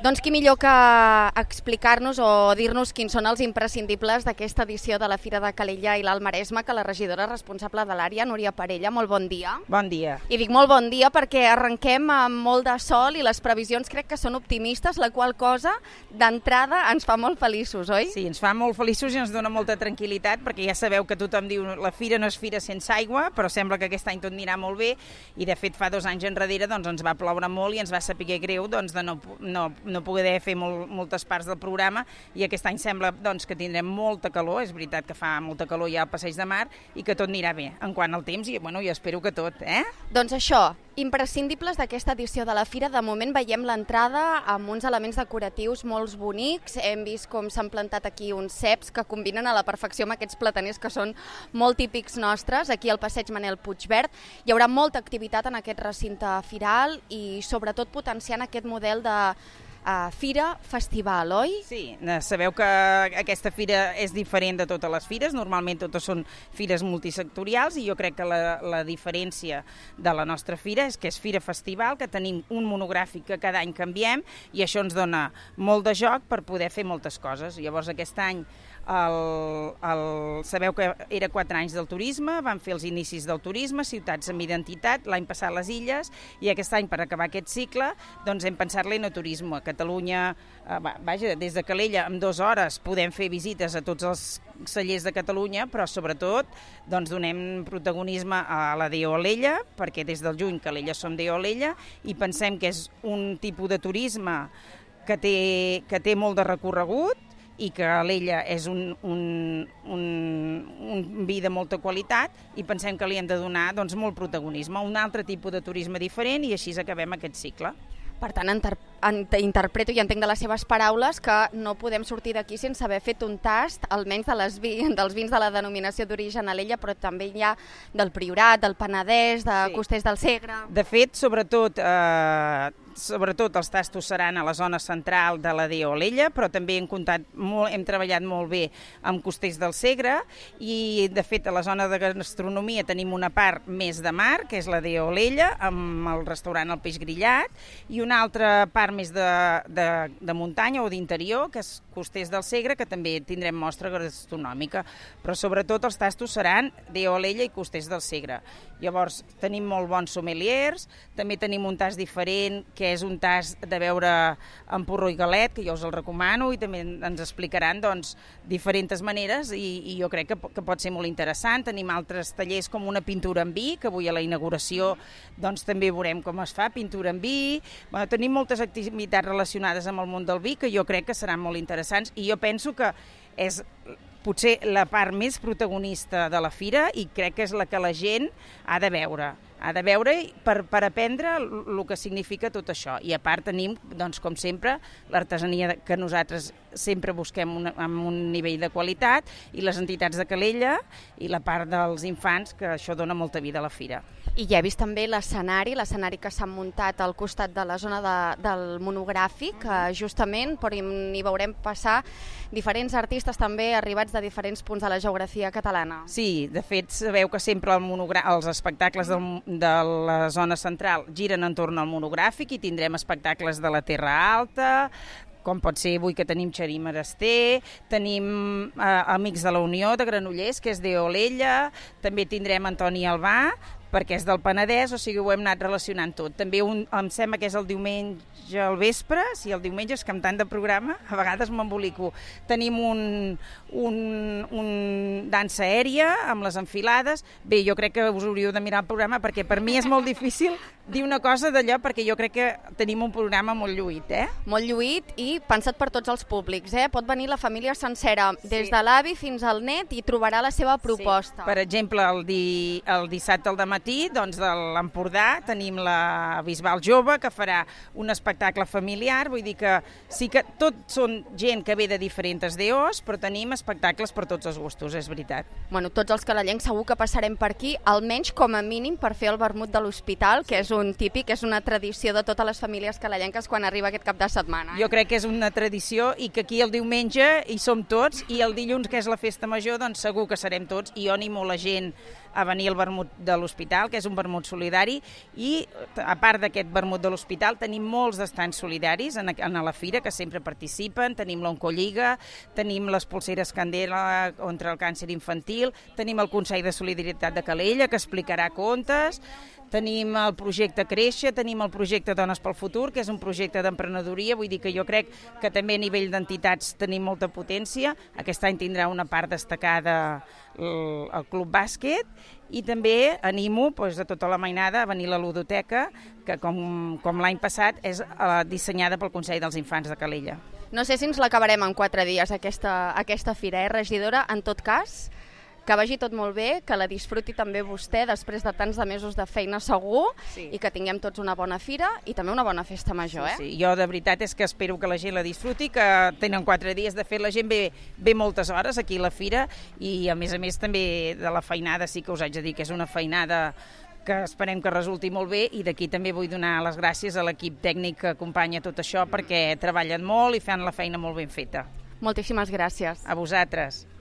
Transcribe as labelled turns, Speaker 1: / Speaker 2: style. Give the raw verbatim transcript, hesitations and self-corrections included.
Speaker 1: Doncs qui millor que explicar-nos o dir-nos quins són els imprescindibles d'aquesta edició de la Fira de Calella i l'Alt Maresme que la regidora responsable de l'àrea, Núria Parella. Molt bon dia.
Speaker 2: Bon dia.
Speaker 1: I dic molt bon dia perquè arrenquem amb molt de sol i les previsions crec que són optimistes, la qual cosa d'entrada ens fa molt feliços, oi?
Speaker 2: Sí, ens fa molt feliços i ens dona molta tranquil·litat perquè ja sabeu que tothom diu la fira no és fira sense aigua, però sembla que aquest any tot anirà molt bé i de fet fa dos anys enrere doncs, ens va ploure molt i ens va saber greu doncs, de no, no, no poder fer molt, moltes parts del programa i aquest any sembla doncs, que tindrem molta calor, és veritat que fa molta calor ja al Passeig de Mar i que tot anirà bé en quant al temps i bueno, jo espero que tot, eh?
Speaker 1: Doncs això, imprescindibles d'aquesta edició de la Fira, de moment veiem l'entrada amb uns elements decoratius molt bonics, hem vist com s'han plantat aquí uns ceps que combinen a la perfecció amb aquests plataners que són molt típics nostres, aquí al Passeig Manel Puigverd. Hi haurà molta activitat en aquest recinte firal i sobretot potenciant aquest model de Uh, fira, festival, oi?
Speaker 2: Sí, sabeu que aquesta fira és diferent de totes les fires, normalment totes són fires multisectorials i jo crec que la, la diferència de la nostra fira és que és fira festival, que tenim un monogràfic que cada any canviem i això ens dona molt de joc per poder fer moltes coses. Llavors aquest any el, el, sabeu que era quatre anys del turisme, van fer els inicis del turisme, ciutats amb identitat, l'any passat les illes i aquest any per acabar aquest cicle doncs hem pensat l'enoturisme. A Catalunya, eh, vaja, des de Calella en dues hores podem fer visites a tots els cellers de Catalunya, però sobretot doncs, donem protagonisme a la d'Eolella, perquè des del juny Calella som d'Eolella i pensem que és un tipus de turisme que té, que té molt de recorregut i que l'Ella és un, un, un, un vi de molta qualitat i pensem que li hem de donar doncs, molt protagonisme, un altre tipus de turisme diferent i així acabem aquest cicle.
Speaker 1: Per tant, inter interpreto i entenc de les seves paraules que no podem sortir d'aquí sense haver fet un tast, almenys de les vi dels vins de la denominació d'origen Alella, però també hi ha del Priorat, del Penedès, de sí. Costers del Segre.
Speaker 2: De fet, sobretot, eh, sobretot els tastos seran a la zona central de la d'Eolella, però també hem, comptat molt, hem treballat molt bé amb Costers del Segre i, de fet, a la zona de gastronomia tenim una part més de mar, que és la d'Eolella, amb el restaurant El Peix Grillat, i una altra part més de, de, de muntanya o d'interior, que és Costers del Segre, que també tindrem mostra gastronòmica, però sobretot els tastos seran d'Eolella i Costers del Segre. Llavors, tenim molt bons sommeliers, també tenim un tast diferent, que és un tast de beure amb porró i galet, que jo us el recomano, i també ens explicaran doncs, diferents maneres, i, i jo crec que, que pot ser molt interessant. Tenim altres tallers com una pintura en vi, que avui a la inauguració doncs, també veurem com es fa, pintura en vi. Bueno, tenim moltes activitats relacionades amb el món del vi, que jo crec que seran molt interessants, i jo penso que és potser la part més protagonista de la fira i crec que és la que la gent ha de veure. Ha de veure per, per aprendre el que significa tot això. I a part tenim, doncs, com sempre, l'artesania que nosaltres sempre busquem una, amb un nivell de qualitat i les entitats de Calella i la part dels infants, que això dona molta vida a la fira.
Speaker 1: I ja he vist també l'escenari, l'escenari que s'ha muntat al costat de la zona de, del monogràfic, mm-hmm. justament, però hi veurem passar diferents artistes també arribats de diferents punts de la geografia catalana.
Speaker 2: Sí, de fet, sabeu que sempre el els espectacles del, de la zona central giren entorn al monogràfic i tindrem espectacles de la Terra Alta, com pot ser avui que tenim Xarí Marester, tenim eh, Amics de la Unió de Granollers, que és d'Eolella, també tindrem Antoni Albà, perquè és del Penedès, o sigui, ho hem anat relacionant tot. També un, em sembla que és el diumenge al vespre, sí, el diumenge és que amb tant de programa, a vegades m'embolico. Tenim un, un, un dansa aèria amb les enfilades. Bé, jo crec que us hauríeu de mirar el programa perquè per mi és molt difícil dir una cosa d'allò perquè jo crec que tenim un programa molt lluït, eh?
Speaker 1: Molt lluït i pensat per tots els públics, eh? Pot venir la família sencera, des de l'avi fins al net i trobarà la seva proposta.
Speaker 2: Sí. Per exemple, el, di, el dissabte al dematí, doncs de l'Empordà tenim la Bisbal Jove que farà un espectacle familiar, vull dir que sí que tots són gent que ve de diferents D Os, però tenim espectacles per tots els gustos, és veritat.
Speaker 1: Bueno, tots els calalencs segur que passarem per aquí, almenys com a mínim per fer el vermut de l'hospital, que és un típic, és una tradició de totes les famílies calalenques quan arriba aquest cap de setmana. Eh?
Speaker 2: Jo crec que és una tradició i que aquí el diumenge hi som tots i el dilluns, que és la festa major, doncs segur que serem tots i jo animo la gent a venir al vermut de l'hospital, que és un vermut solidari, i a part d'aquest vermut de l'hospital tenim molts d'estants solidaris en, en la fira que sempre participen, tenim l'Oncolliga, tenim les polseres Candela contra el càncer infantil, tenim el Consell de Solidaritat de Calella que explicarà contes, tenim el projecte Créixer, tenim el projecte Dones pel Futur, que és un projecte d'emprenedoria, vull dir que jo crec que també a nivell d'entitats tenim molta potència. Aquest any tindrà una part destacada el, el Club Bàsquet, i també animo doncs, a tota la mainada a venir a la ludoteca, que com, com l'any passat és uh, dissenyada pel Consell dels Infants de Calella.
Speaker 1: No sé si ens l'acabarem en quatre dies, aquesta, aquesta fira, eh, regidora? En tot cas, que vagi tot molt bé, que la disfruti també vostè després de tants de mesos de feina segur, sí. I que tinguem tots una bona fira i també una bona festa major.
Speaker 2: Sí,
Speaker 1: eh?
Speaker 2: sí. Jo de veritat és que espero que la gent la disfruti, que tenen quatre dies. De fet, la gent ve, ve moltes hores aquí a la fira i a més a més també de la feinada sí que us haig de dir que és una feinada que esperem que resulti molt bé, i d'aquí també vull donar les gràcies a l'equip tècnic que acompanya tot això perquè treballen molt i fan la feina molt ben feta.
Speaker 1: Moltíssimes gràcies.
Speaker 2: A vosaltres.